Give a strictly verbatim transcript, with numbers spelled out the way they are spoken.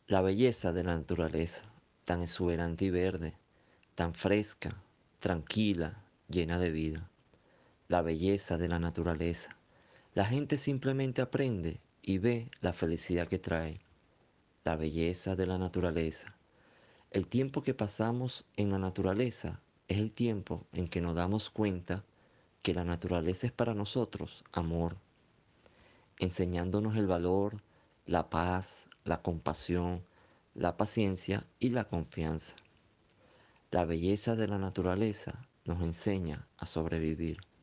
La belleza de la naturaleza, tan exuberante y verde, tan fresca, tranquila, llena de vida. La belleza de la naturaleza. La gente simplemente aprende y ve la felicidad que trae. La belleza de la naturaleza. El tiempo que pasamos en la naturaleza es el tiempo en que nos damos cuenta que la naturaleza es para nosotros amor, enseñándonos el valor, la paz, la compasión, la paciencia y la confianza. La belleza de la naturaleza nos enseña a sobrevivir.